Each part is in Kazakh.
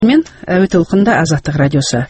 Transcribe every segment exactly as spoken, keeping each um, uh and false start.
Мен әуе толқында Азаттық радиосы.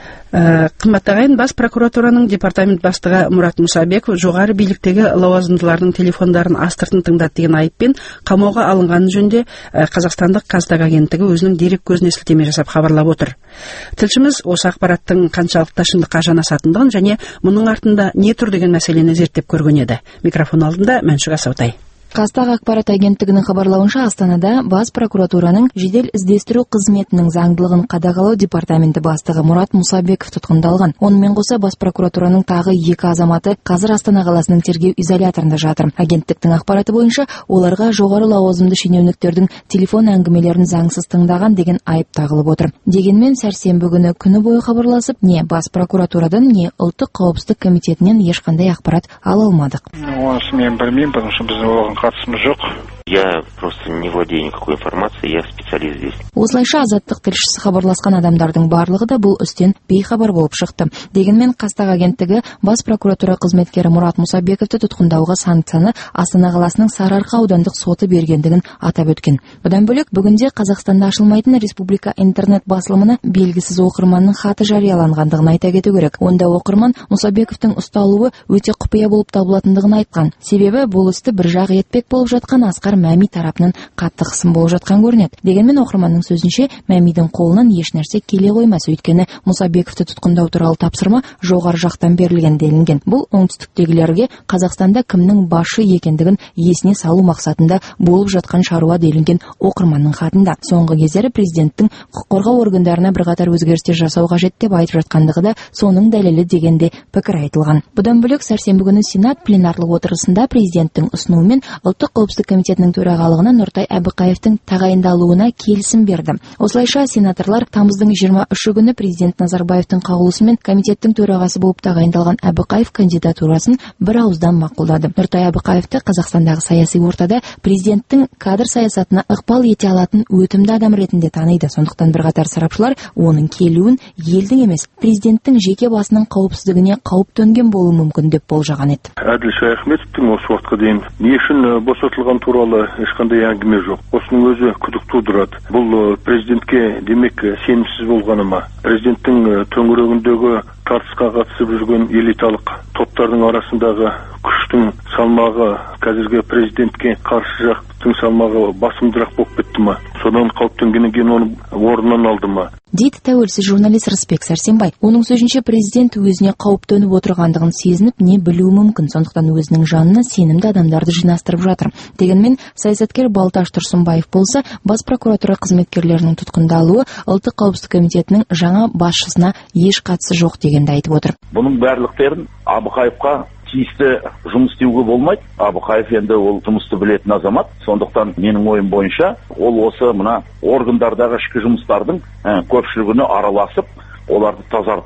Қымбатты ағайын, бас прокуратураның департамент бастығы Мұрат Мұсабеков жоғары биліктегі лауазымдылардың телефондарын астыртын тыңдады деген айыппен қамауға алынғаны жөнінде Қазақстандық Қазтаг агенттігі өзінің дерек көзіне сілтеме жасап хабарлап отыр. Тілшіміз осы ақпараттың қаншалықты шындыққа жанасатындығын және мұның артында не тұр деген мәселені зерттеп көрген еді. Микрофон алдында Мәншүк Асаутай. Қазтаг ақпарат агенттігінің хабарлауынша, Астанада бас прокуратураның жедел іздестіру қызметінің заңдылығын қадағалау департаменті бастығы Мұрат Мұсабеков тұтқындалған. Онымен қоса бас прокуратураның тағы екі азаматы қазір Астана қаласының тергеу изоляторында жатыр. Агенттіктің ақпараты бойынша, оларға жоғары лауазымды шенеуніктердің телефон әңгімелерін заңсыз тыңдаған деген айып тағылып отыр. Дегенмен сәрсенбі күні күні бойы хабарласып, не бас прокуратурадан, не ұлттық қауіпсіздік комитетінен ешқандай ақпарат ала алмадық. Мен білмеймін, потому что біз оған қатысымыз жоқ. Я просто не владею никакой информацией, я специалист здесь. Осылайша Азаттық тілшісі хабарласқан адамдардың барлығы да бұл істен бейхабар болып шықты. Дегенмен Қазтаг агенттігі бас прокуратура қызметкері Мұрат Мұсабековті тұтқындауға санкцияны Астана қаласының Сарыарқа аудандық соты бергендігін атап өткен. Бұдан бөлек, бүгінде Қазақстанда ашылмайтын республика интернет басылымына белгісіз оқырманның хаты жарияланғандығын айта кету керек. Онда оқырман Мұсабековтің ұсталуы өте құпия болып табылатындығын айтқан. Себебі бұл істі бір жақ етпек болып жатқан Асқар Мәми тарапынан қатты қысым болып жатқан көрінеді. Дегенмен оқырманның сөзінше, Мәмидің қолынан еш нәрсе келе қоймас, өйткені Мұсабековті тұтқындау туралы тапсырма жоғары жақтан берілген делінген. Бұл оңтүстіктегілерге Қазақстанда кімнің басшы екендігін есіне салу мақсатында болып жатқан шаруа делінген оқырманның хатында. Соңғы кездері президенттің құқық қорғау органдарына бірқатар өзгерістер жасау қажет деп айтып жатқандығы да соның дәлелі дегенде пікір айтылған. Бұдан бөлек, сәрсенбі күні Сенат пленарлық отырысында президенттің ұсынуымен ұлттық қауіпсіздік комитетінің төрағалығына Нұртай Әбіқаевтың тағайындалуына келісім берді. Осылайша сенаторлар тамыздың жиырма үші күні президент Назарбаевтың қаулысымен комитеттің төрағасы болып тағайындалған Әбіқаев кандидатурасын бір ауыздан мақұлдады. Нұртай Әбіқаевты Қазақстандағы саяси ортада президенттің кадр саясатына ықпал ете алатын өтімді адам ретінде таниды. Сондықтан бірқатар сарапшылар оның келуін елдің емес, президенттің жеке басының қауіпсіздігіне қауіп төнген болуы мүмкін деп болжаған еді. Әділ Шаяхметовтің осы уақытқа дейін не үшін босатылған туралы ешқандай әңгіме жоқ. Осының өзі күдік тудырады. Бұл президентке демек сенімсіз болғаны ма? Президенттің төңірегіндегі тартысқа қатысып жүрген элиталық топтардың арасындағы күштің салмағы қазіргі президентке қарсы жақтың салмағы басымдырақ болып кетті ма? Содан қауіптенгеннен кейін оны орнынан алды ма? Дейді тәуелсіз журналист Рысбек Сәрсенбай. Оның сөзінше, президент өзіне қауіп төніп отырғандығын сезініп, не білуі мүмкін, сондықтан өзінің жанына сенімді адамдарды жинастырып жатыр. Дегенмен, саясаткер Балташ Тұрсынбаев болса, бас прокуратура қызметкерлерінің тұтқындалуы ұлттық қауіпсіздік комитетінің жаңа басшысына еш қатысы жоқ дегенді айтып отыр. Бұның барлықтерін Әбіқаевқа тиісті жұмыс істеуге болмайды. Әбіқаев енді ол жұмысты білетін азамат. Сондықтан менің ойым бойынша, ол осы мына органдардағы ішкі жұмыстардың көпшілігіне араласып, оларды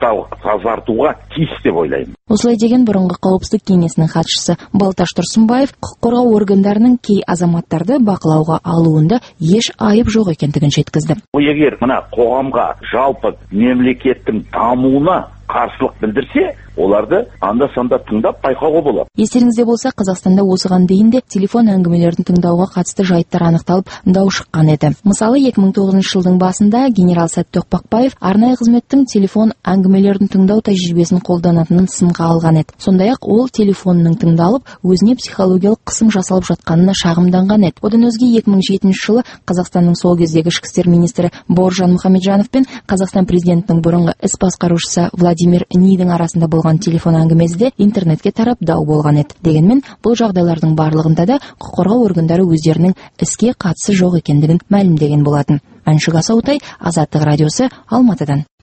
тазартуға тиіс деп ойлаймын. Осылай деген бұрынғы қауіпсіздік кеңесінің хатшысы Балташ Тұрсынбаев құқық қорғау органдарының кей азаматтарды бақылауға алуында еш айып жоқ екендігін жеткізді. Егер мына қоғамға жалпы мемлекеттің дамуына қарсылық білдірсе, оларды анда-санда тыңдап байқауға болады. Естеріңізде болса, Қазақстанда осыған дейін де телефон әңгімелерін тыңдауға қатысты жайттар анықталып, дау шыққан еді. Мысалы, екі мың тоғызыншы жылдың басында генерал Сәт Тоқпақбаев арнайы қызметтің телефон әңгімелерін тыңдау тәжірибесін қолданатынын сынға алған еді. Сондай-ақ ол телефонының тыңдалып, өзіне психологиялық қысым жасалып жатқанына шағымданған еді. Одан өзге екі мың жетінші жылы Қазақстанның сол кездегі ішкі істер министрі Бауыржан Мұхамеджанов пен Қазақстан президентінің бұрынғы іс басқарушысы Владимир Нидің арасында болған телефон әңгімесі де интернетке тарап дау болған еді. Дегенмен, бұл жағдайлардың барлығында да құқық қорғау органдары өздерінің іске қатысы жоқ екендігін мәлімдеген болатын. Мәншүк Асаутай, Азаттық радиосы, Алматыдан.